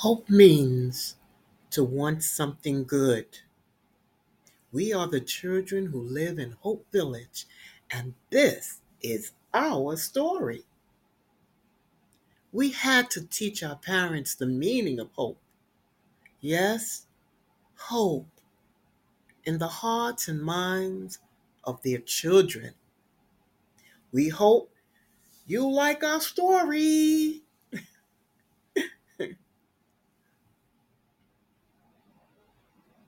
Hope means to want something good. We are the children who live in Hope Village, and this is our story. We had to teach our parents the meaning of hope. Yes, hope in the hearts and minds of their children. We hope you like our story.